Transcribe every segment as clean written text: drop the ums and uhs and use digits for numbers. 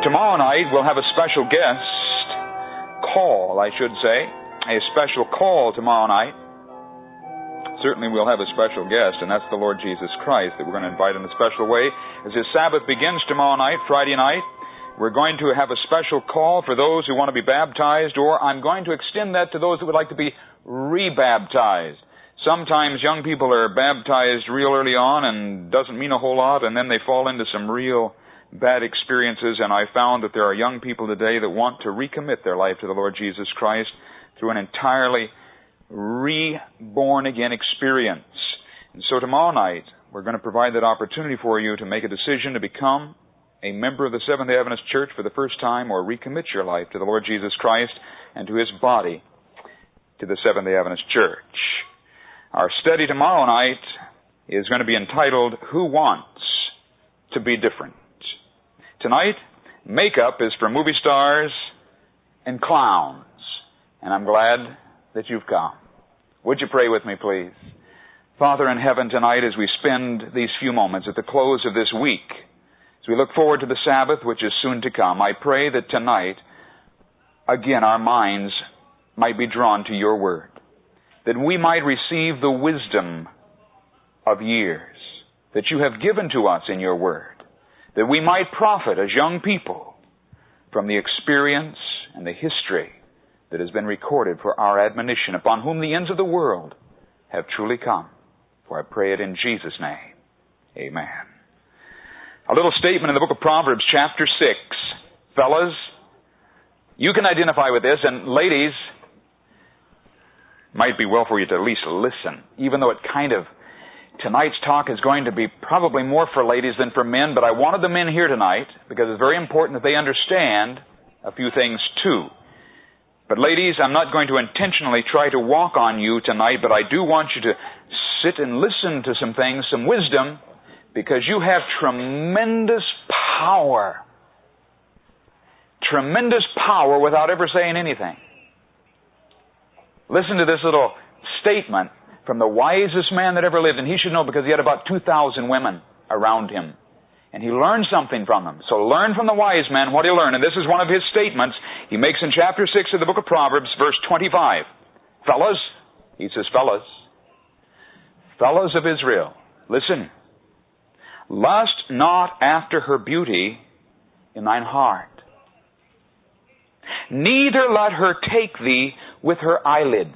Tomorrow night we'll have a special guest call, I should say. A special call tomorrow night. Certainly we'll have a special guest, and that's the Lord Jesus Christ that we're going to invite in a special way. As His Sabbath begins tomorrow night, Friday night, we're going to have a special call for those who want to be baptized, or I'm going to extend that to those that would like to be rebaptized. Sometimes young people are baptized real early on and doesn't mean a whole lot, and then they fall into some real bad experiences, and I found that there are young people today that want to recommit their life to the Lord Jesus Christ through an entirely reborn again experience. And so tomorrow night, we're going to provide that opportunity for you to make a decision to become a member of the Seventh-day Adventist Church for the first time, or recommit your life to the Lord Jesus Christ and to His body, to the Seventh-day Adventist Church. Our study tomorrow night is going to be entitled, Who Wants to Be Different? Tonight, makeup is for movie stars and clowns, and I'm glad that you've come. Would you pray with me, please? Father in heaven, tonight as we spend these few moments at the close of this week, as we look forward to the Sabbath, which is soon to come, I pray that tonight, again, our minds might be drawn to your word, that we might receive the wisdom of years that you have given to us in your word, that we might profit as young people from the experience and the history that has been recorded for our admonition, upon whom the ends of the world have truly come. For I pray it in Jesus' name. Amen. A little statement in the book of Proverbs, chapter 6. Fellas, you can identify with this, and ladies, might be well for you to at least listen, even though tonight's talk is going to be probably more for ladies than for men, but I wanted the men here tonight because it's very important that they understand a few things too. But ladies, I'm not going to intentionally try to walk on you tonight, but I do want you to sit and listen to some things, some wisdom, because you have tremendous power. Tremendous power without ever saying anything. Listen to this little statement from the wisest man that ever lived, and he should know because he had about 2,000 women around him. And he learned something from them. So learn from the wise man what he learned. And this is one of his statements he makes in chapter 6 of the book of Proverbs, verse 25. Fellas, he says, fellas of Israel, listen. Lust not after her beauty in thine heart. Neither let her take thee with her eyelids.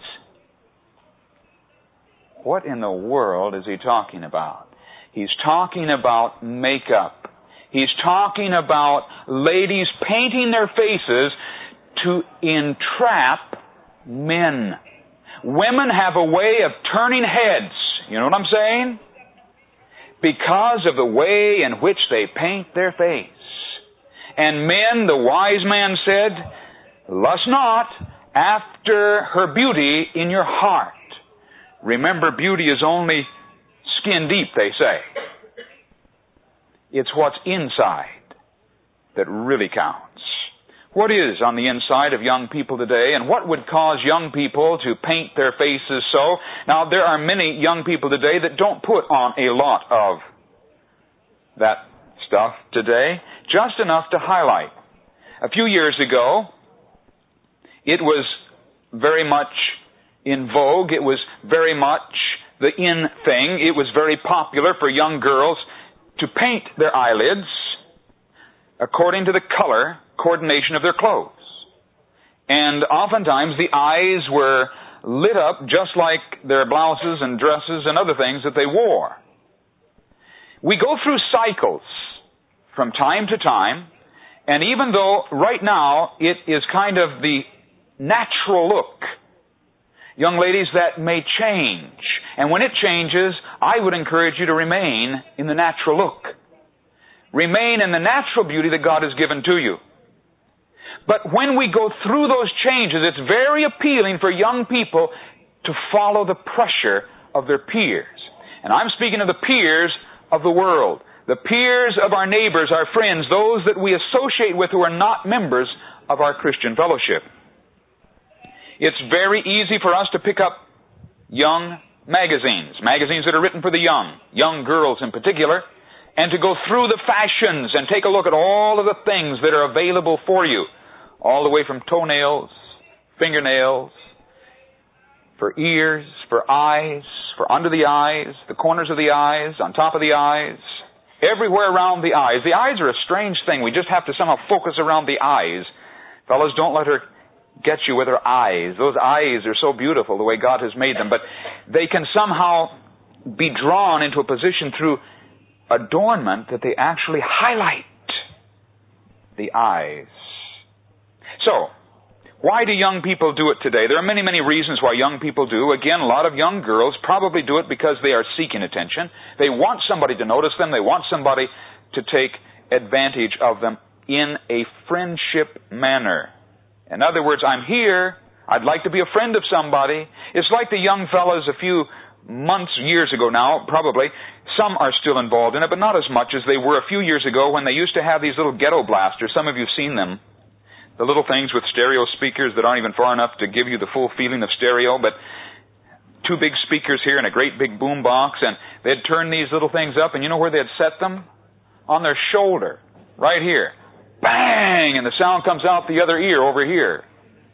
What in the world is he talking about? He's talking about makeup. He's talking about ladies painting their faces to entrap men. Women have a way of turning heads. You know what I'm saying? Because of the way in which they paint their face. And men, the wise man said, lust not after her beauty in your heart. Remember, beauty is only skin deep, they say. It's what's inside that really counts. What is on the inside of young people today, and what would cause young people to paint their faces so? Now, there are many young people today that don't put on a lot of that stuff today, just enough to highlight. A few years ago, it was very much in vogue. It was very much the in thing. It was very popular for young girls to paint their eyelids according to the color coordination of their clothes. And oftentimes the eyes were lit up just like their blouses and dresses and other things that they wore. We go through cycles from time to time, and even though right now it is kind of the natural look, young ladies, that may change. And when it changes, I would encourage you to remain in the natural look. Remain in the natural beauty that God has given to you. But when we go through those changes, it's very appealing for young people to follow the pressure of their peers. And I'm speaking of the peers of the world. The peers of our neighbors, our friends, those that we associate with who are not members of our Christian fellowship. It's very easy for us to pick up young magazines that are written for the young girls in particular, and to go through the fashions and take a look at all of the things that are available for you, all the way from toenails, fingernails, for ears, for eyes, for under the eyes, the corners of the eyes, on top of the eyes, everywhere around the eyes. The eyes are a strange thing. We just have to somehow focus around the eyes. Fellas, don't let her get you with her eyes. Those eyes are so beautiful the way God has made them, but they can somehow be drawn into a position through adornment that they actually highlight the eyes. So, why do young people do it today? There are many, many reasons why young people do. Again, a lot of young girls probably do it because they are seeking attention. They want somebody to notice them. They want somebody to take advantage of them in a friendship manner. In other words, I'm here. I'd like to be a friend of somebody. It's like the young fellas a few months, years ago now, probably. Some are still involved in it, but not as much as they were a few years ago when they used to have these little ghetto blasters. Some of you have seen them. The little things with stereo speakers that aren't even far enough to give you the full feeling of stereo, but two big speakers here and a great big boom box, and they'd turn these little things up, and you know where they'd set them? On their shoulder, right here. Bang! And the sound comes out the other ear over here.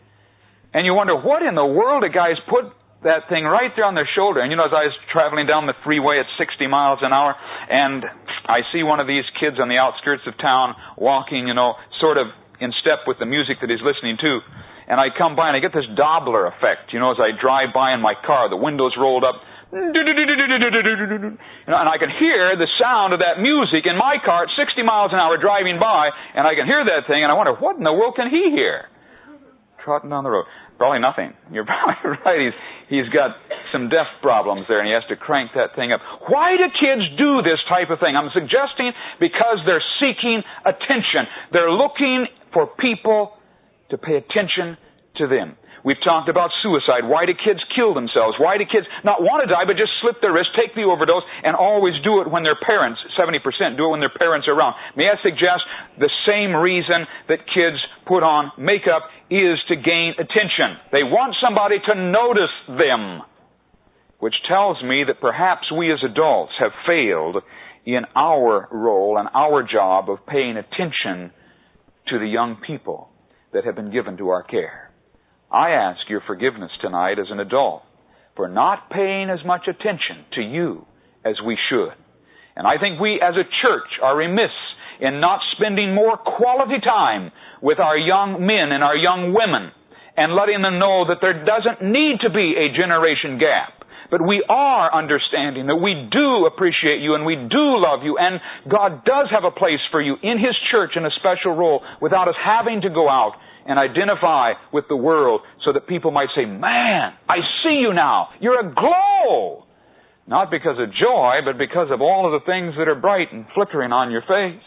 And you wonder, what in the world do guys put that thing right there on their shoulder? And you know, as I was traveling down the freeway at 60 miles an hour, and I see one of these kids on the outskirts of town walking, you know, sort of in step with the music that he's listening to. And I come by and I get this Doppler effect, you know, as I drive by in my car, the windows rolled up, you know, and I can hear the sound of that music in my car at 60 miles an hour driving by, and I can hear that thing, and I wonder, what in the world can he hear? Trotting down the road. Probably nothing. You're probably right. He's got some deaf problems there, and he has to crank that thing up. Why do kids do this type of thing? I'm suggesting because they're seeking attention. They're looking for people to pay attention to them. We've talked about suicide. Why do kids kill themselves? Why do kids not want to die, but just slip their wrist, take the overdose, and always do it when their parents, 70% do it when their parents are around? May I suggest the same reason that kids put on makeup is to gain attention. They want somebody to notice them, which tells me that perhaps we as adults have failed in our role and our job of paying attention to the young people that have been given to our care. I ask your forgiveness tonight as an adult for not paying as much attention to you as we should. And I think we as a church are remiss in not spending more quality time with our young men and our young women and letting them know that there doesn't need to be a generation gap. But we are understanding that we do appreciate you and we do love you, and God does have a place for you in His church in a special role without us having to go out and identify with the world so that people might say, man, I see you now. You're aglow. Not because of joy, but because of all of the things that are bright and flickering on your face.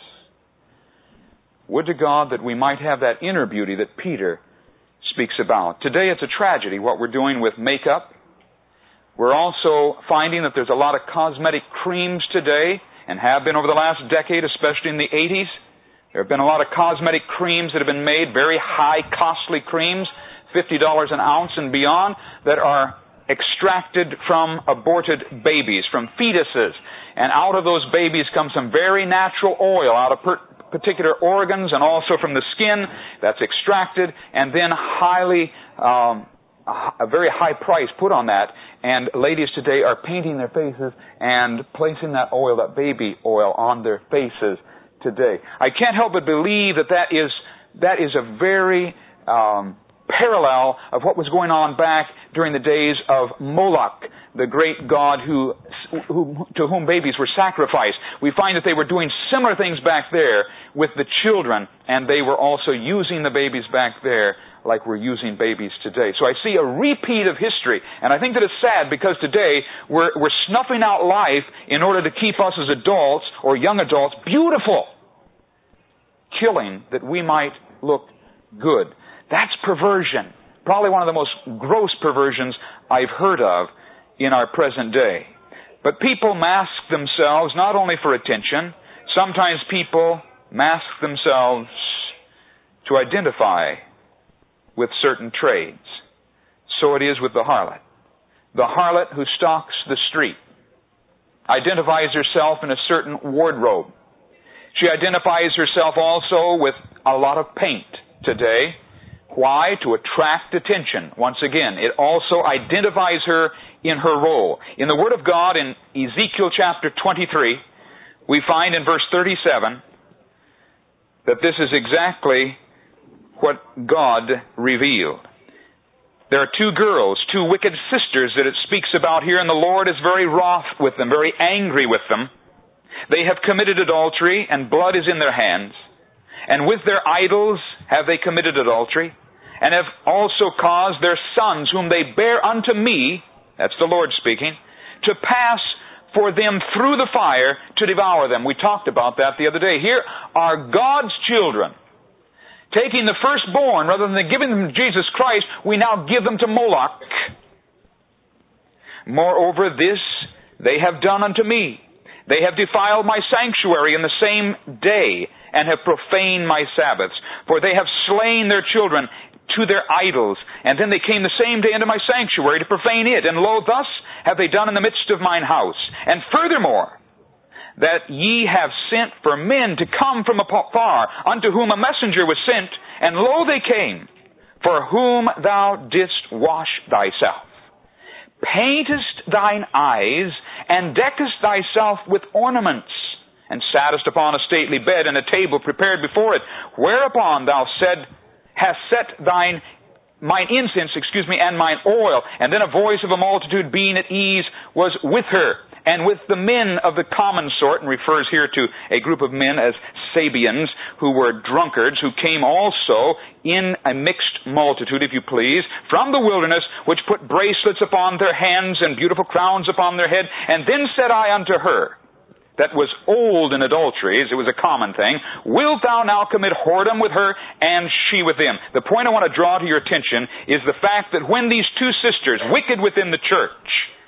Would to God that we might have that inner beauty that Peter speaks about. Today it's a tragedy what we're doing with makeup. We're also finding that there's a lot of cosmetic creams today, and have been over the last decade, especially in the 80s. There have been a lot of cosmetic creams that have been made, very high, costly creams, $50 an ounce and beyond, that are extracted from aborted babies, from fetuses. And out of those babies comes some very natural oil out of particular organs and also from the skin that's extracted, and then a very high price put on that. And ladies today are painting their faces and placing that oil, that baby oil, on their faces today. I can't help but believe that is a very parallel of what was going on back during the days of Moloch, the great god to whom babies were sacrificed. We find that they were doing similar things back there with the children, and they were also using the babies back there like we're using babies today. So I see a repeat of history, and I think that it's sad because today we're snuffing out life in order to keep us as adults or young adults beautiful, killing that we might look good. That's perversion. Probably one of the most gross perversions I've heard of in our present day. But people mask themselves not only for attention. Sometimes people mask themselves to identify with certain trades. So it is with the harlot. The harlot who stalks the street. identifies herself in a certain wardrobe. She identifies herself also with a lot of paint today. Why? To attract attention. Once again, it also identifies her in her role. In the Word of God, in Ezekiel chapter 23, we find in verse 37 that this is exactly what God revealed. There are two girls, two wicked sisters that it speaks about here, and the Lord is very wroth with them, very angry with them. They have committed adultery, and blood is in their hands. And with their idols have they committed adultery, and have also caused their sons, whom they bear unto me, that's the Lord speaking, to pass for them through the fire to devour them. We talked about that the other day. Here are God's children taking the firstborn, rather than giving them to Jesus Christ, we now give them to Moloch. Moreover, this they have done unto me. They have defiled my sanctuary in the same day, and have profaned my Sabbaths. For they have slain their children to their idols, and then they came the same day into my sanctuary to profane it. And lo, thus have they done in the midst of mine house. And furthermore, that ye have sent for men to come from afar, unto whom a messenger was sent, and lo, they came, for whom thou didst wash thyself, paintest thine eyes, and deckest thyself with ornaments, and sattest upon a stately bed, and a table prepared before it, whereupon thou hast set mine incense, and mine oil. And then a voice of a multitude, being at ease, was with her, and with the men of the common sort, and refers here to a group of men as Sabians, who were drunkards, who came also in a mixed multitude, if you please, from the wilderness, which put bracelets upon their hands and beautiful crowns upon their head. And then said I unto her, that was old in adulteries, it was a common thing, wilt thou now commit whoredom with her, and she with them? The point I want to draw to your attention is the fact that when these two sisters, wicked within the church,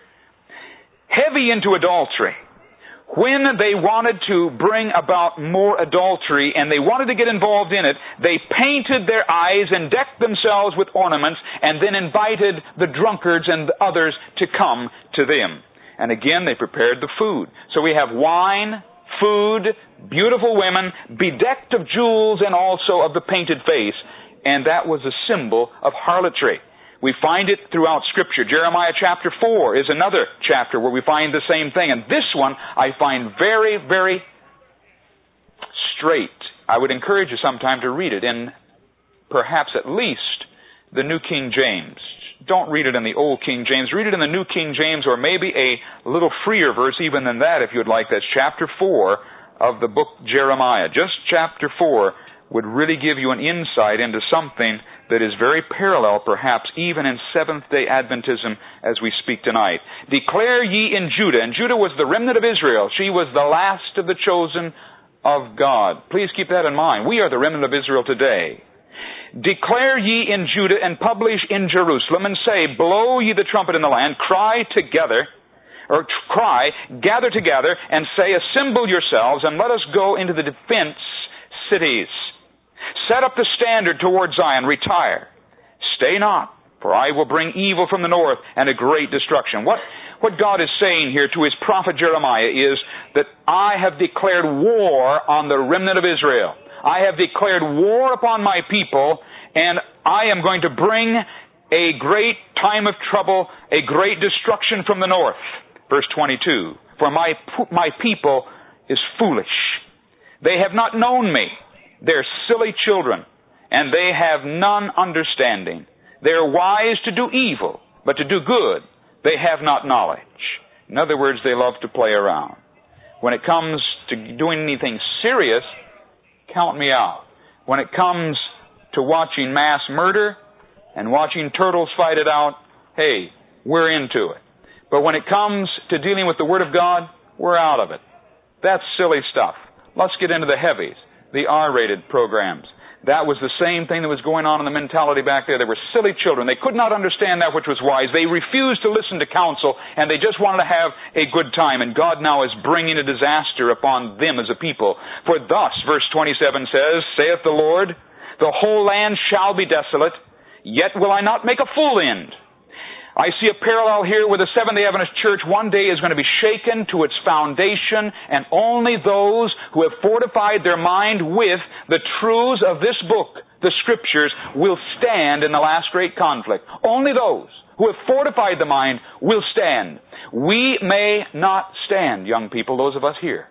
heavy into adultery, when they wanted to bring about more adultery and they wanted to get involved in it, they painted their eyes and decked themselves with ornaments, and then invited the drunkards and the others to come to them. And again, they prepared the food. So we have wine, food, beautiful women, bedecked of jewels and also of the painted face. And that was a symbol of harlotry. We find it throughout Scripture. Jeremiah chapter 4 is another chapter where we find the same thing. And this one I find very, very straight. I would encourage you sometime to read it in perhaps at least the New King James. Don't read it in the Old King James. Read it in the New King James, or maybe a little freer verse even than that if you'd like. That's chapter 4 of the book Jeremiah. Just chapter 4 would really give you an insight into something that is very parallel, perhaps, even in Seventh-day Adventism as we speak tonight. Declare ye in Judah, and Judah was the remnant of Israel. She was the last of the chosen of God. Please keep that in mind. We are the remnant of Israel today. Declare ye in Judah, and publish in Jerusalem, and say, blow ye the trumpet in the land, gather together, and say, assemble yourselves, and let us go into the defense cities. Set up the standard toward Zion, retire. Stay not, for I will bring evil from the north, and a great destruction. What God is saying here to his prophet Jeremiah is that I have declared war on the remnant of Israel. I have declared war upon my people, and I am going to bring a great time of trouble, a great destruction from the north. Verse 22, for my people is foolish. They have not known me. They're silly children, and they have none understanding. They are wise to do evil, but to do good they have not knowledge. In other words, they love to play around. When it comes to doing anything serious, count me out. When it comes to watching mass murder and watching turtles fight it out, hey, we're into it. But when it comes to dealing with the Word of God, we're out of it. That's silly stuff. Let's get into the heavies, the R-rated programs. That was the same thing that was going on in the mentality back there. They were silly children. They could not understand that which was wise. They refused to listen to counsel, and they just wanted to have a good time. And God now is bringing a disaster upon them as a people. For thus, verse 27 says, saith the Lord, the whole land shall be desolate, yet will I not make a full end. I see a parallel here with the Seventh-day Adventist Church. One day is going to be shaken to its foundation, and only those who have fortified their mind with the truths of this book, the Scriptures, will stand in the last great conflict. Only those who have fortified the mind will stand. We may not stand, young people, those of us here.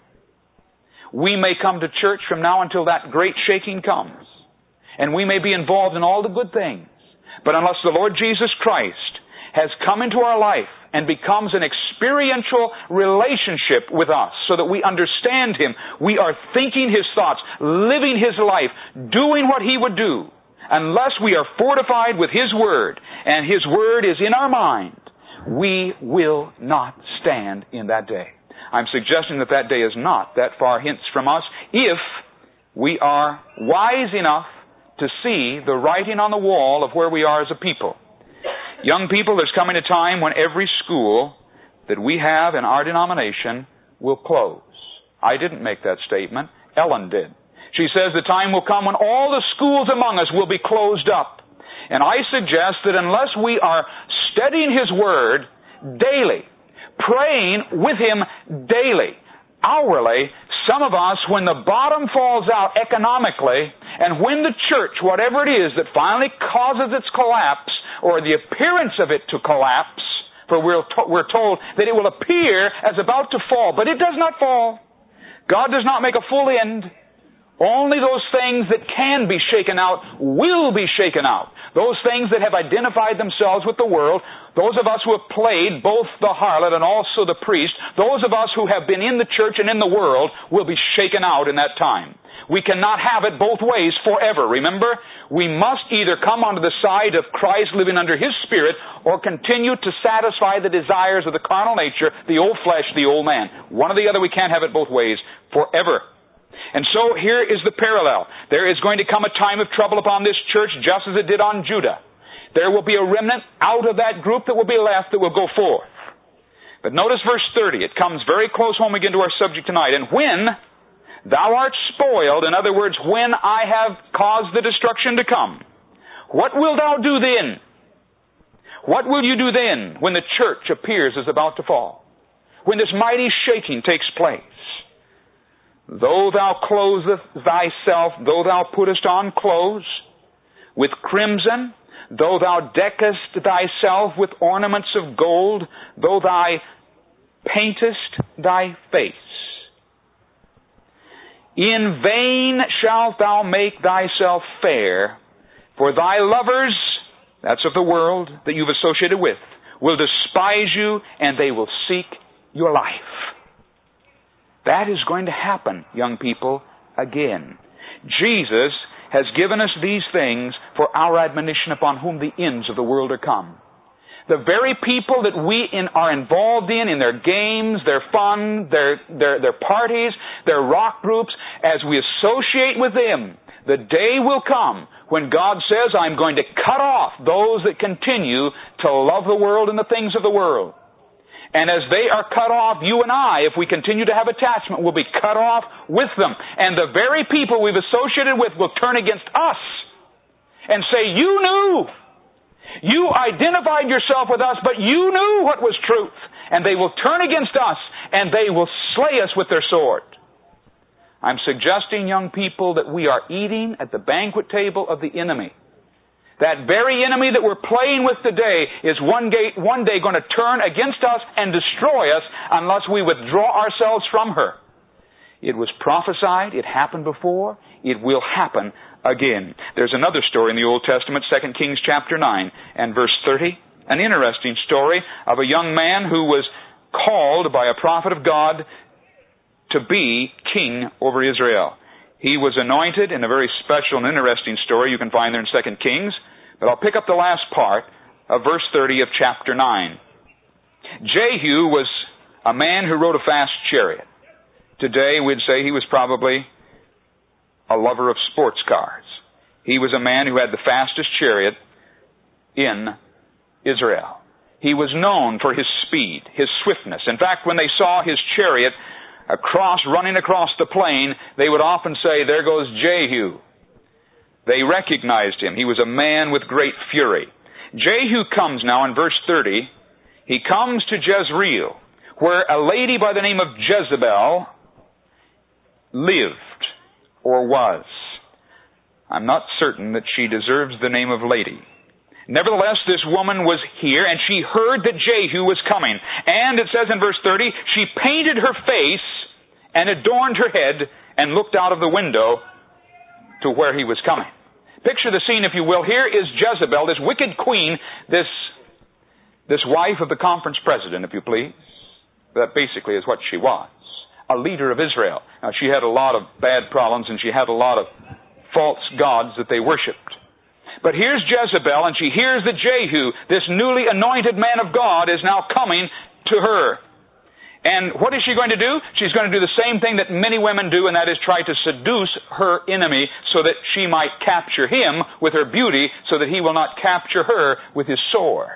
We may come to church from now until that great shaking comes, and we may be involved in all the good things. But unless the Lord Jesus Christ has come into our life and becomes an experiential relationship with us so that we understand Him, we are thinking His thoughts, living His life, doing what He would do, unless we are fortified with His Word, and His Word is in our mind, we will not stand in that day. I'm suggesting that that day is not that far hence from us if we are wise enough to see the writing on the wall of where we are as a people. Young people, there's coming a time when every school that we have in our denomination will close. I didn't make that statement. Ellen did. She says the time will come when all the schools among us will be closed up. And I suggest that unless we are studying His Word daily, praying with Him daily, hourly, some of us, when the bottom falls out economically, and when the church, whatever it is that finally causes its collapse, or the appearance of it to collapse, for we're told that it will appear as about to fall, but it does not fall. God does not make a full end. Only those things that can be shaken out will be shaken out. Those things that have identified themselves with the world, those of us who have played both the harlot and also the priest, those of us who have been in the church and in the world will be shaken out in that time. We cannot have it both ways forever, remember? We must either come onto the side of Christ living under His Spirit or continue to satisfy the desires of the carnal nature, the old flesh, the old man. One or the other, we can't have it both ways forever. And so here is the parallel. There is going to come a time of trouble upon this church just as it did on Judah. There will be a remnant out of that group that will be left that will go forth. But notice verse 30. It comes very close home again to our subject tonight. And when thou art spoiled, in other words, when I have caused the destruction to come, what wilt thou do then? What will you do then when the church appears as about to fall? When this mighty shaking takes place? Though thou closest thyself, though thou puttest on clothes with crimson, though thou deckest thyself with ornaments of gold, though thou paintest thy face, in vain shalt thou make thyself fair, for thy lovers, that's of the world that you've associated with, will despise you and they will seek your life. That is going to happen, young people, again. Jesus has given us these things for our admonition upon whom the ends of the world are come. The very people that we are involved in their games, their fun, their parties, their rock groups, as we associate with them, the day will come when God says, I'm going to cut off those that continue to love the world and the things of the world. And as they are cut off, you and I, if we continue to have attachment, will be cut off with them. And the very people we've associated with will turn against us and say, you knew. You identified yourself with us, but you knew what was truth. And they will turn against us, and they will slay us with their sword. I'm suggesting, young people, that we are eating at the banquet table of the enemy. That very enemy that we're playing with today is one day going to turn against us and destroy us unless we withdraw ourselves from her. It was prophesied. It happened before. It will happen again. There's another story in the Old Testament, 2 Kings chapter 9 and verse 30. An interesting story of a young man who was called by a prophet of God to be king over Israel. He was anointed in a very special and interesting story you can find there in 2 Kings. But I'll pick up the last part of verse 30 of chapter 9. Jehu was a man who rode a fast chariot. Today we'd say he was probably a lover of sports cars. He was a man who had the fastest chariot in Israel. He was known for his speed, his swiftness. In fact, when they saw his chariot running across the plain, they would often say, there goes Jehu. They recognized him. He was a man with great fury. Jehu comes now in verse 30. He comes to Jezreel, where a lady by the name of Jezebel lived or was. I'm not certain that she deserves the name of lady. Nevertheless, this woman was here, and she heard that Jehu was coming. And it says in verse 30, she painted her face and adorned her head and looked out of the window to where he was coming. Picture the scene, if you will. Here is Jezebel, this wicked queen, this wife of the conference president, if you please. That basically is what she was. A leader of Israel. Now, she had a lot of bad problems, and she had a lot of false gods that they worshipped. But here's Jezebel, and she hears that Jehu, this newly anointed man of God, is now coming to her. And what is she going to do? She's going to do the same thing that many women do, and that is try to seduce her enemy so that she might capture him with her beauty, so that he will not capture her with his sword.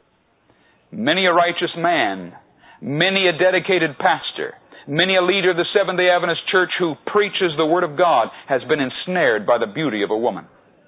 Many a righteous man, many a dedicated pastor, many a leader of the Seventh-day Adventist Church who preaches the Word of God has been ensnared by the beauty of a woman.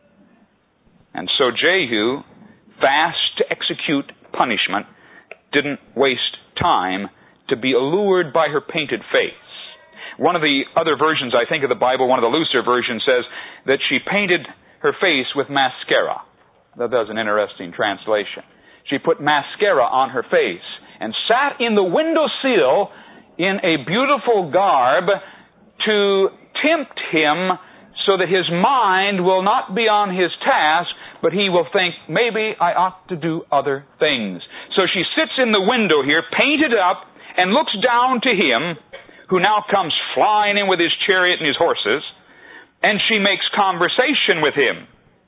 And so Jehu, fast to execute punishment, didn't waste time to be allured by her painted face. One of the other versions, I think, of the Bible, one of the looser versions, says that she painted her face with mascara. That's an interesting translation. She put mascara on her face and sat in the windowsill in a beautiful garb to tempt him so that his mind will not be on his task, but he will think, maybe I ought to do other things. So she sits in the window here, painted up, and looks down to him, who now comes flying in with his chariot and his horses, and she makes conversation with him.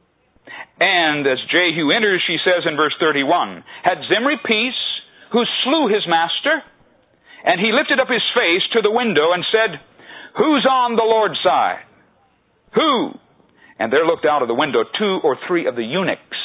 And as Jehu enters, she says in verse 31, had Zimri peace, who slew his master? And he lifted up his face to the window and said, who's on the Lord's side? Who? And there looked out of the window 2 or 3 of the eunuchs.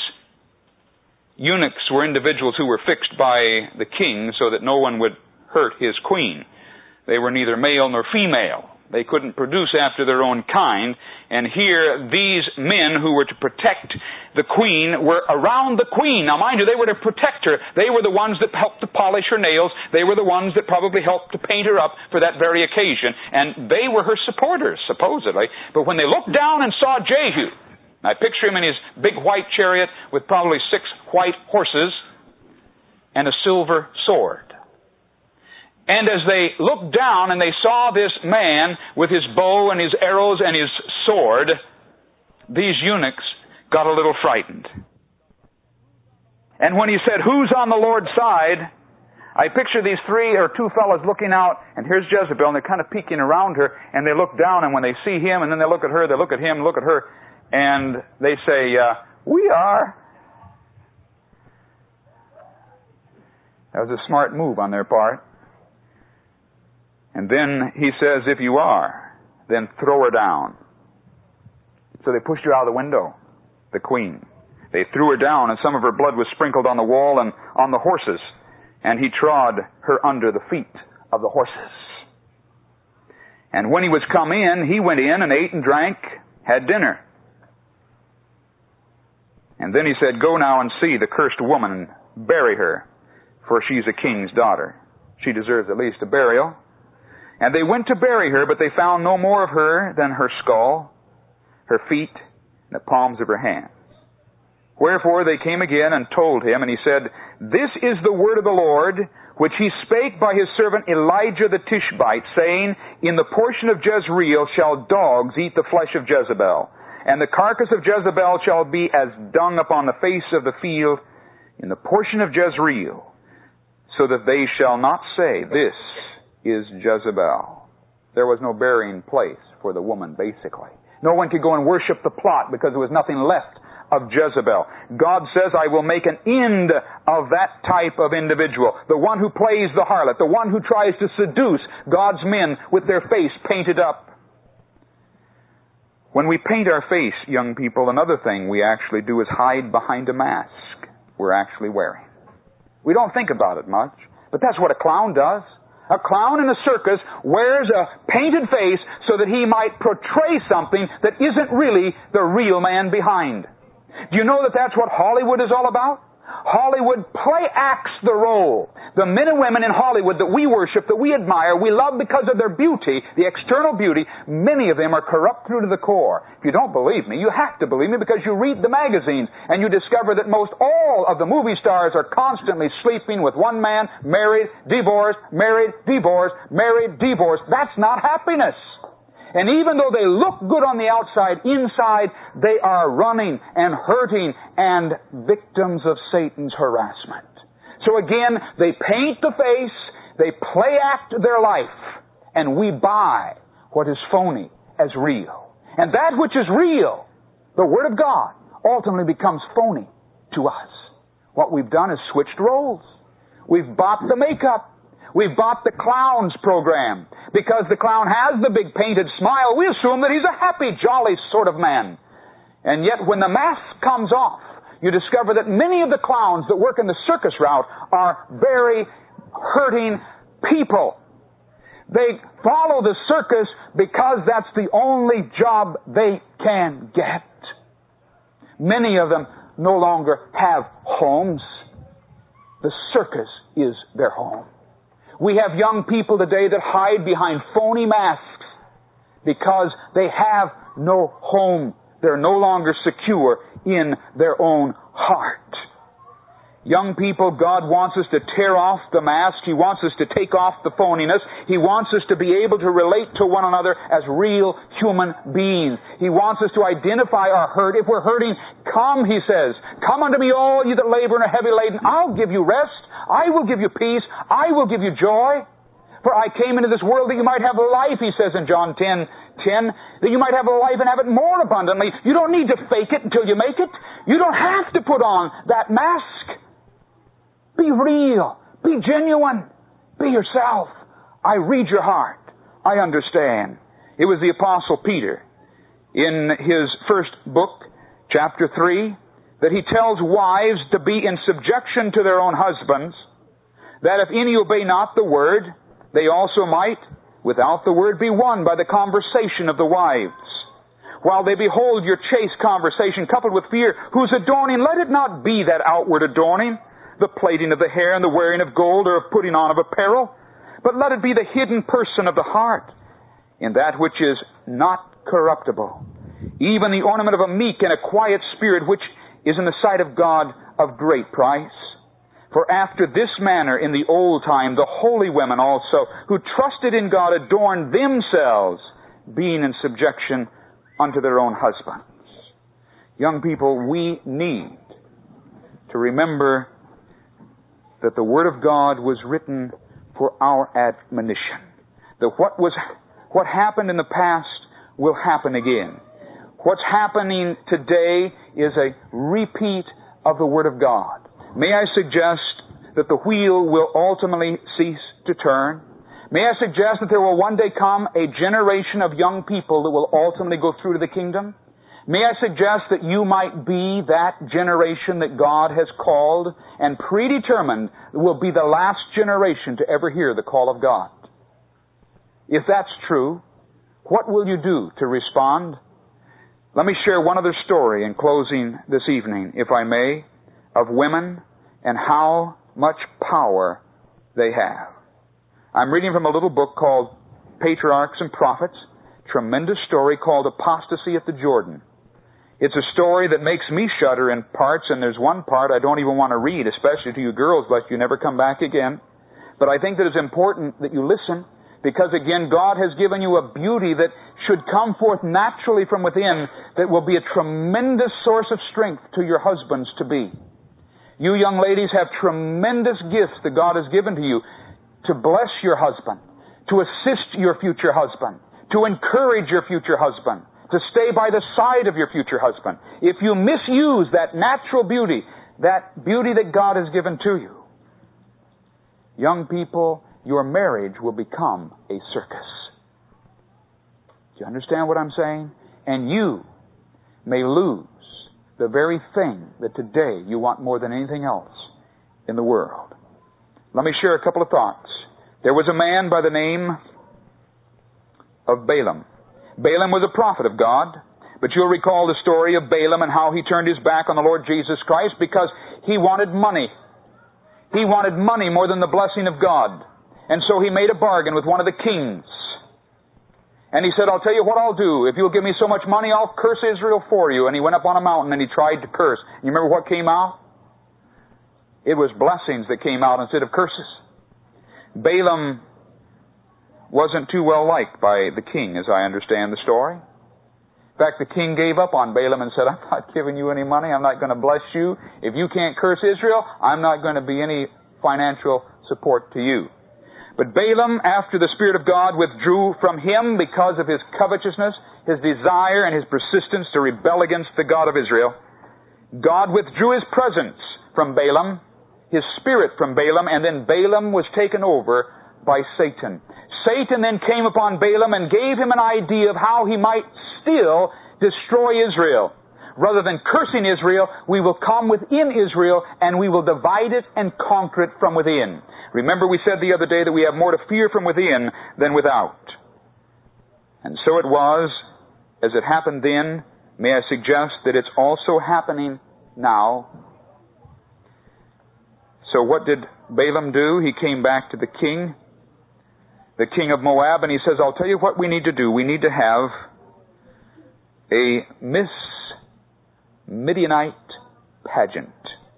Eunuchs were individuals who were fixed by the king so that no one would hurt his queen. They were neither male nor female. They couldn't produce after their own kind. And here, these men who were to protect the queen were around the queen. Now, mind you, they were to protect her. They were the ones that helped to polish her nails. They were the ones that probably helped to paint her up for that very occasion. And they were her supporters, supposedly. But when they looked down and saw Jehu, I picture him in his big white chariot with probably 6 white horses and a silver sword. And as they looked down and they saw this man with his bow and his arrows and his sword, these eunuchs got a little frightened. And when he said, who's on the Lord's side? I picture these 3 or 2 fellows looking out, and here's Jezebel, and they're kind of peeking around her, and they look down, and when they see him, and then they look at her, they look at him, look at her, and they say, we are. That was a smart move on their part. And then he says, if you are, then throw her down. So they pushed her out of the window, the queen. They threw her down, and some of her blood was sprinkled on the wall and on the horses. And he trod her under the feet of the horses. And when he was come in, he went in and ate and drank, had dinner. And then he said, go now and see the cursed woman and bury her, for she's a king's daughter. She deserves at least a burial. And they went to bury her, but they found no more of her than her skull, her feet, and the palms of her hands. Wherefore they came again and told him, and he said, this is the word of the Lord, which he spake by his servant Elijah the Tishbite, saying, in the portion of Jezreel shall dogs eat the flesh of Jezebel, and the carcass of Jezebel shall be as dung upon the face of the field in the portion of Jezreel, so that they shall not say, this is Jezebel. There was no burying place for the woman, basically. No one could go and worship the plot because there was nothing left of Jezebel. God says, I will make an end of that type of individual. The one who plays the harlot. The one who tries to seduce God's men with their face painted up. When we paint our face, young people, another thing we actually do is hide behind a mask we're actually wearing. We don't think about it much, but that's what a clown does. A clown in a circus wears a painted face so that he might portray something that isn't really the real man behind. Do you know that that's what Hollywood is all about? Hollywood play acts the role. The men and women in Hollywood that we worship, that we admire, we love because of their beauty, the external beauty, many of them are corrupt through to the core. If you don't believe me, you have to believe me because you read the magazines and you discover that most all of the movie stars are constantly sleeping with one man, married, divorced, married, divorced, married, divorced. That's not happiness. And even though they look good on the outside, inside they are running and hurting and victims of Satan's harassment. So again, they paint the face, they play act their life, and we buy what is phony as real. And that which is real, the Word of God, ultimately becomes phony to us. What we've done is switched roles. We've bought the makeup. We've bought the clown's program. Because the clown has the big painted smile, we assume that he's a happy, jolly sort of man. And yet when the mask comes off, you discover that many of the clowns that work in the circus route are very hurting people. They follow the circus because that's the only job they can get. Many of them no longer have homes. The circus is their home. We have young people today that hide behind phony masks because they have no home. They're no longer secure in their own heart. Young people, God wants us to tear off the mask. He wants us to take off the phoniness. He wants us to be able to relate to one another as real human beings. He wants us to identify our hurt. If we're hurting, come, He says. Come unto me, all you that labor and are heavy laden. I'll give you rest. I will give you peace. I will give you joy. For I came into this world that you might have life, He says in John 10:10, that you might have a life and have it more abundantly. You don't need to fake it until you make it. You don't have to put on that mask. Be real. Be genuine. Be yourself. I read your heart. I understand. It was the Apostle Peter in his first book, chapter 3, that he tells wives to be in subjection to their own husbands, that if any obey not the word, they also might, without the word, be won by the conversation of the wives. While they behold your chaste conversation coupled with fear, whose adorning, let it not be that outward adorning, the plaiting of the hair and the wearing of gold or of putting on of apparel, but let it be the hidden person of the heart, in that which is not corruptible, even the ornament of a meek and a quiet spirit, which is in the sight of God of great price. For after this manner in the old time the holy women also, who trusted in God, adorned themselves, being in subjection unto their own husbands. Young people, we need to remember that the Word of God was written for our admonition. That what happened in the past will happen again. What's happening today is a repeat of the Word of God. May I suggest that the wheel will ultimately cease to turn? May I suggest that there will one day come a generation of young people that will ultimately go through to the kingdom? May I suggest that you might be that generation that God has called and predetermined will be the last generation to ever hear the call of God? If that's true, what will you do to respond? Let me share one other story in closing this evening, if I may, of women and how much power they have. I'm reading from a little book called Patriarchs and Prophets, tremendous story called Apostasy at the Jordan. It's a story that makes me shudder in parts, and there's one part I don't even want to read, especially to you girls, lest you never come back again. But I think that it's important that you listen, because again, God has given you a beauty that should come forth naturally from within that will be a tremendous source of strength to your husbands to be. You young ladies have tremendous gifts that God has given to you to bless your husband, to assist your future husband, to encourage your future husband, to stay by the side of your future husband. If you misuse that natural beauty that God has given to you, young people, your marriage will become a circus. Do you understand what I'm saying? And you may lose the very thing that today you want more than anything else in the world. Let me share a couple of thoughts. There was a man by the name of Balaam. Balaam was a prophet of God. But you'll recall the story of Balaam and how he turned his back on the Lord Jesus Christ because he wanted money. He wanted money more than the blessing of God. And so he made a bargain with one of the kings. And he said, I'll tell you what I'll do. If you'll give me so much money, I'll curse Israel for you. And he went up on a mountain and he tried to curse. You remember what came out? It was blessings that came out instead of curses. Balaam wasn't too well liked by the king, as I understand the story. In fact, the king gave up on Balaam and said, I'm not giving you any money. I'm not going to bless you. If you can't curse Israel, I'm not going to be any financial support to you. But Balaam, after the Spirit of God withdrew from him because of his covetousness, his desire, and his persistence to rebel against the God of Israel, God withdrew His presence from Balaam, His Spirit from Balaam, and then Balaam was taken over by Satan. Satan then came upon Balaam and gave him an idea of how he might still destroy Israel. Rather than cursing Israel, we will come within Israel and we will divide it and conquer it from within. Remember we said the other day that we have more to fear from within than without. And so it was, as it happened then, may I suggest that it's also happening now. So what did Balaam do? He came back to the king of Moab, and he says, I'll tell you what we need to do. We need to have a Miss Midianite pageant.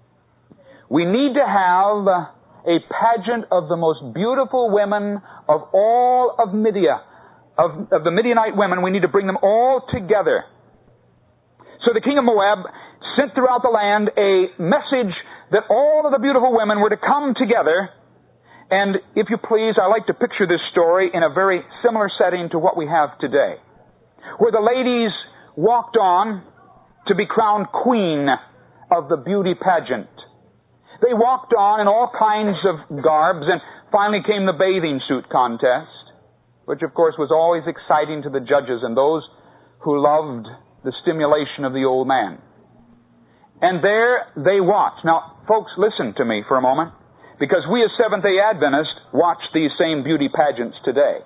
We need to have a pageant of the most beautiful women of all of Midian. Of the Midianite women, we need to bring them all together. So the king of Moab sent throughout the land a message that all of the beautiful women were to come together. And if you please, I like to picture this story in a very similar setting to what we have today, where the ladies walked on to be crowned queen of the beauty pageant. They walked on in all kinds of garbs, and finally came the bathing suit contest, which of course was always exciting to the judges and those who loved the stimulation of the old man. And there they watched. Now, folks, listen to me for a moment, because we as Seventh-day Adventists watch these same beauty pageants today.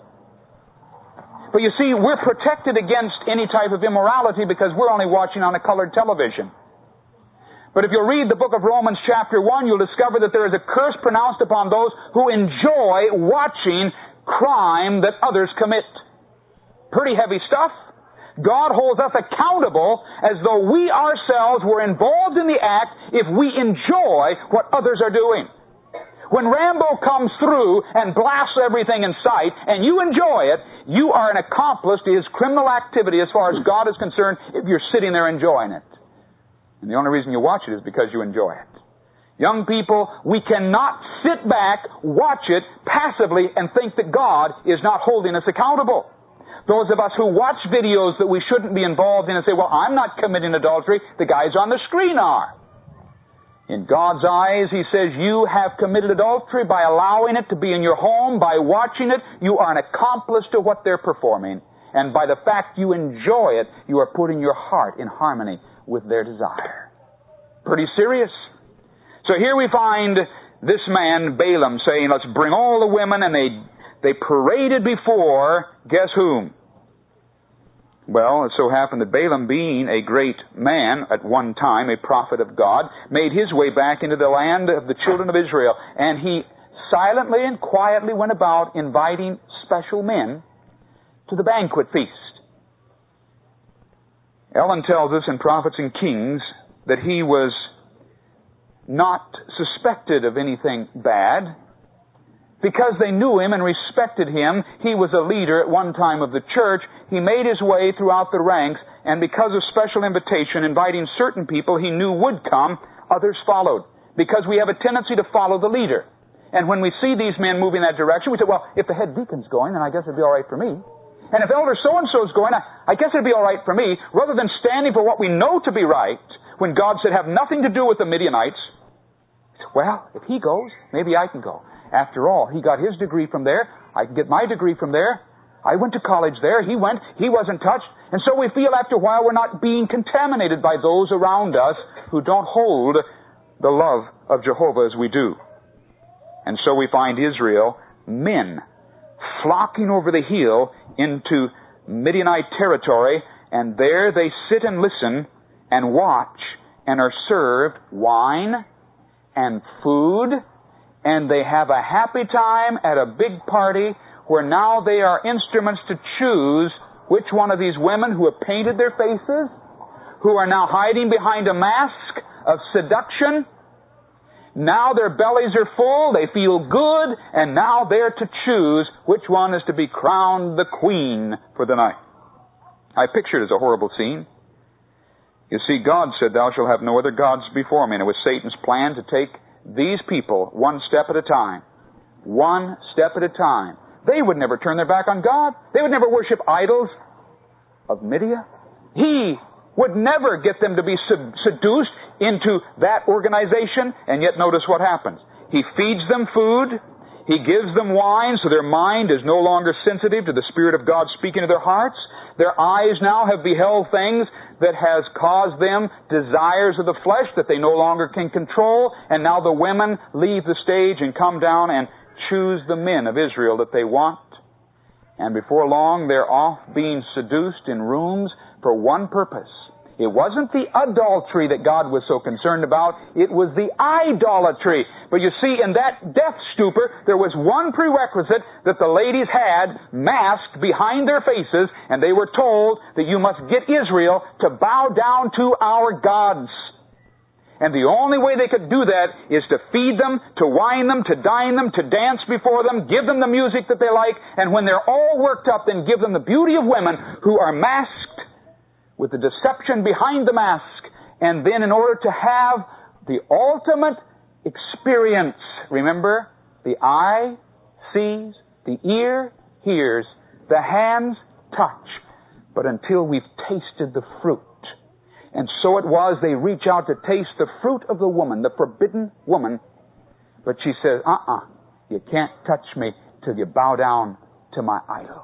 But you see, we're protected against any type of immorality because we're only watching on a colored television. But if you'll read the book of Romans chapter 1, you'll discover that there is a curse pronounced upon those who enjoy watching crime that others commit. Pretty heavy stuff. God holds us accountable as though we ourselves were involved in the act if we enjoy what others are doing. When Rambo comes through and blasts everything in sight, and you enjoy it, you are an accomplice to his criminal activity as far as God is concerned if you're sitting there enjoying it. And the only reason you watch it is because you enjoy it. Young people, we cannot sit back, watch it passively, and think that God is not holding us accountable. Those of us who watch videos that we shouldn't be involved in and say, well, I'm not committing adultery, the guys on the screen are. In God's eyes, He says, you have committed adultery by allowing it to be in your home, by watching it. You are an accomplice to what they're performing. And by the fact you enjoy it, you are putting your heart in harmony with their desire. Pretty serious. So here we find this man, Balaam, saying, let's bring all the women, and they paraded before, guess whom? Well, it so happened that Balaam, being a great man at one time, a prophet of God, made his way back into the land of the children of Israel. And he silently and quietly went about inviting special men to the banquet feast. Ellen tells us in Prophets and Kings that he was not suspected of anything bad. Because they knew him and respected him, he was a leader at one time of the church. He made his way throughout the ranks, and because of special invitation, inviting certain people he knew would come, others followed. Because we have a tendency to follow the leader. And when we see these men moving that direction, we say, well, if the head deacon's going, then I guess it'd be all right for me. And if elder so-and-so's going, I guess it'd be all right for me, rather than standing for what we know to be right, when God said have nothing to do with the Midianites. Well, if he goes, maybe I can go. After all, he got his degree from there. I can get my degree from there. I went to college there. He went. He wasn't touched. And so we feel after a while we're not being contaminated by those around us who don't hold the love of Jehovah as we do. And so we find Israel, men, flocking over the hill into Midianite territory, and there they sit and listen and watch and are served wine and food, and they have a happy time at a big party where now they are instruments to choose which one of these women who have painted their faces, who are now hiding behind a mask of seduction. Now their bellies are full, they feel good, and now they're to choose which one is to be crowned the queen for the night. I picture it as a horrible scene. You see, God said, "Thou shalt have no other gods before me." And it was Satan's plan to take these people one step at a time. One step at a time. They would never turn their back on God. They would never worship idols of Midian. He would never get them to be seduced into that organization. And yet notice what happens. He feeds them food. He gives them wine, so their mind is no longer sensitive to the Spirit of God speaking to their hearts. Their eyes now have beheld things that has caused them desires of the flesh that they no longer can control. And now the women leave the stage and come down and choose the men of Israel that they want. And before long, they're off being seduced in rooms for one purpose. It wasn't the adultery that God was so concerned about. It was the idolatry. But you see, in that death stupor, there was one prerequisite that the ladies had masked behind their faces, and they were told that you must get Israel to bow down to our gods. And the only way they could do that is to feed them, to wine them, to dine them, to dance before them, give them the music that they like, and when they're all worked up, then give them the beauty of women who are masked with the deception behind the mask. And then in order to have the ultimate experience, remember, the eye sees, the ear hears, the hands touch, but until we've tasted the fruit. And so it was, they reach out to taste the fruit of the woman, the forbidden woman, but she says, you can't touch me till you bow down to my idol.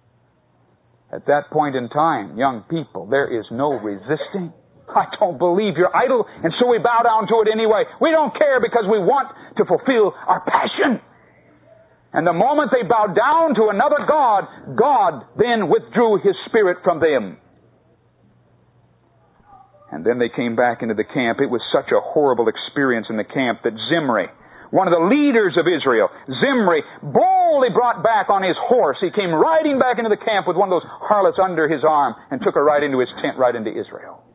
At that point in time, young people, there is no resisting. I don't believe your idol, and so we bow down to it anyway. We don't care because we want to fulfill our passion. And the moment they bowed down to another god, God then withdrew His Spirit from them. And then they came back into the camp. It was such a horrible experience in the camp that Zimri, one of the leaders of Israel, Zimri, boldly brought back on his horse. He came riding back into the camp with one of those harlots under his arm and took her right into his tent, right into Israel.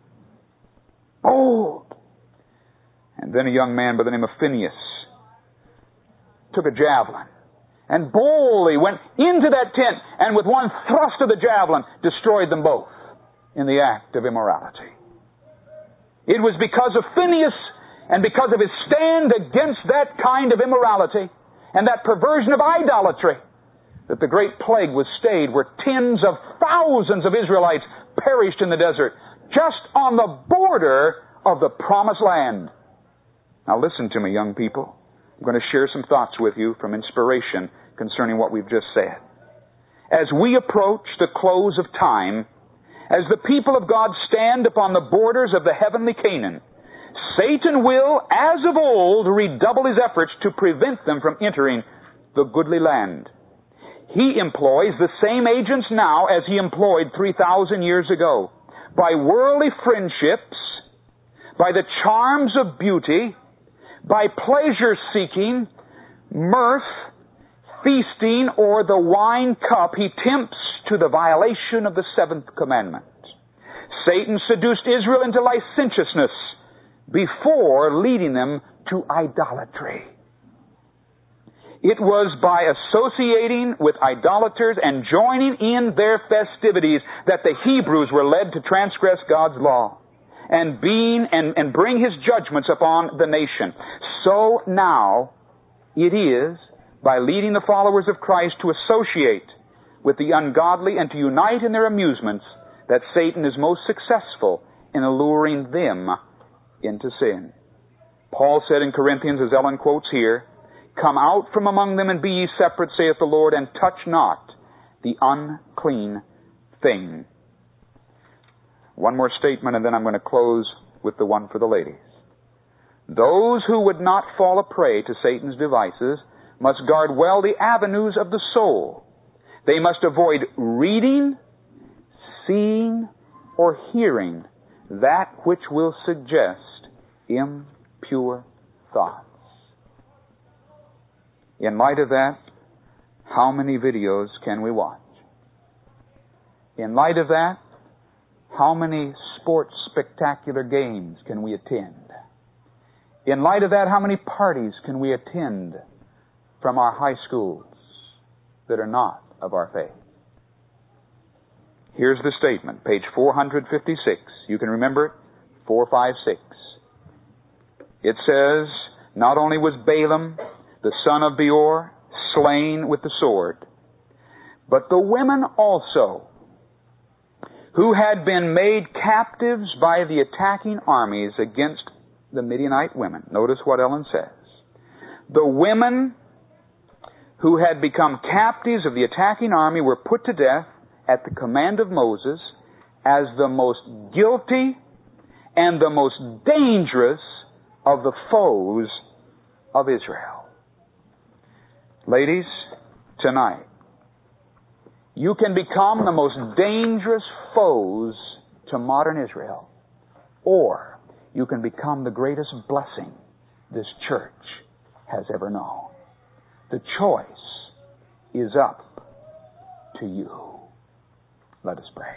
Bold. And then a young man by the name of Phinehas took a javelin and boldly went into that tent and with one thrust of the javelin destroyed them both in the act of immorality. It was because of Phinehas and because of his stand against that kind of immorality and that perversion of idolatry that the great plague was stayed, where tens of thousands of Israelites perished in the desert, just on the border of the promised land. Now listen to me, young people. I'm going to share some thoughts with you from inspiration concerning what we've just said. As we approach the close of time, as the people of God stand upon the borders of the heavenly Canaan, Satan will, as of old, redouble his efforts to prevent them from entering the goodly land. He employs the same agents now as he employed 3,000 years ago. By worldly friendships, by the charms of beauty, by pleasure-seeking, mirth, feasting, or the wine cup, he tempts to the violation of the seventh commandment. Satan seduced Israel into licentiousness before leading them to idolatry. It was by associating with idolaters and joining in their festivities that the Hebrews were led to transgress God's law and bring His judgments upon the nation. So now it is by leading the followers of Christ to associate with the ungodly and to unite in their amusements that Satan is most successful in alluring them into sin. Paul said in Corinthians, as Ellen quotes here, "Come out from among them and be ye separate, saith the Lord, and touch not the unclean thing." One more statement, and then I'm going to close with the one for the ladies. Those who would not fall a prey to Satan's devices must guard well the avenues of the soul. They must avoid reading, seeing or hearing that which will suggest impure thoughts. In light of that, how many videos can we watch? In light of that, how many sports spectacular games can we attend? In light of that, how many parties can we attend from our high schools that are not of our faith? Here's the statement, page 456. You can remember it, 456. It says, not only was Balaam, the son of Beor, slain with the sword, but the women also, who had been made captives by the attacking armies against the Midianite women. Notice what Ellen says. The women who had become captives of the attacking army were put to death at the command of Moses as the most guilty and the most dangerous of the foes of Israel. Ladies, tonight, you can become the most dangerous foes to modern Israel, or you can become the greatest blessing this church has ever known. The choice is up to you. Let us pray.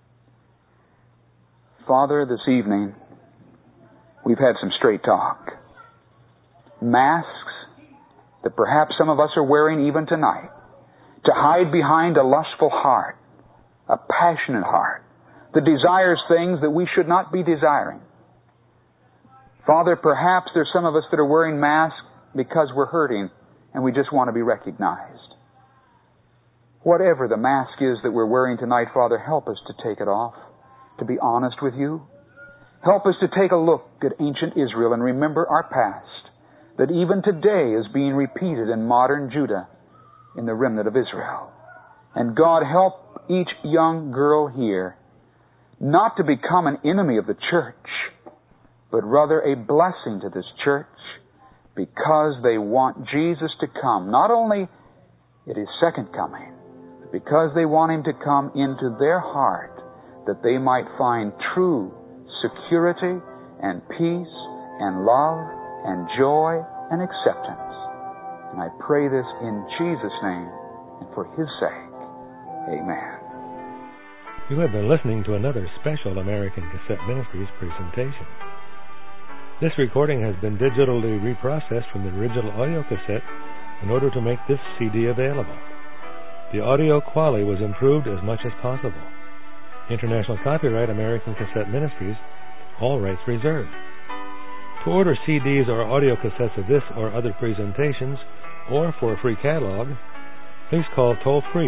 Father, this evening, we've had some straight talk. Masks that perhaps some of us are wearing even tonight to hide behind a lustful heart, a passionate heart that desires things that we should not be desiring. Father, perhaps there's some of us that are wearing masks because we're hurting and we just want to be recognized. Whatever the mask is that we're wearing tonight, Father, help us to take it off, to be honest with you. Help us to take a look at ancient Israel and remember our past, that even today is being repeated in modern Judah, in the remnant of Israel. And God, help each young girl here not to become an enemy of the church, but rather a blessing to this church because they want Jesus to come, not only at His second coming, but because they want Him to come into their heart, that they might find true security and peace and love and joy and acceptance. And I pray this in Jesus' name and for His sake. Amen. You have been listening to another special American Cassette Ministries presentation. This recording has been digitally reprocessed from the original audio cassette in order to make this CD available. The audio quality was improved as much as possible. International copyright American Cassette Ministries, all rights reserved. To order CDs or audio cassettes of this or other presentations, or for a free catalog, please call toll-free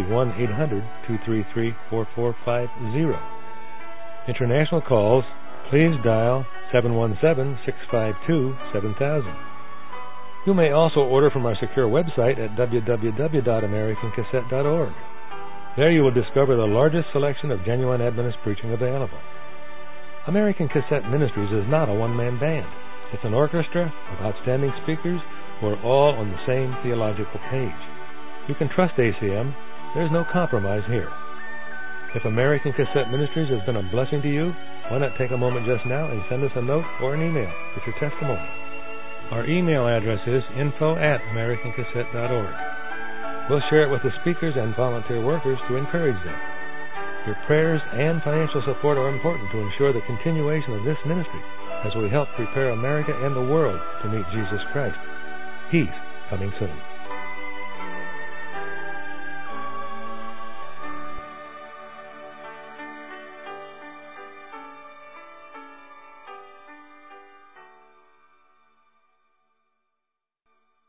1-800-233-4450. International calls, please dial 717-652-7000. You may also order from our secure website at www.americancassette.org. There you will discover the largest selection of genuine Adventist preaching available. American Cassette Ministries is not a one-man band. It's an orchestra of outstanding speakers who are all on the same theological page. You can trust ACM. There's no compromise here. If American Cassette Ministries has been a blessing to you, why not take a moment just now and send us a note or an email with your testimony. Our email address is info@americancassette.org. We'll share it with the speakers and volunteer workers to encourage them. Your prayers and financial support are important to ensure the continuation of this ministry as we help prepare America and the world to meet Jesus Christ. He's coming soon.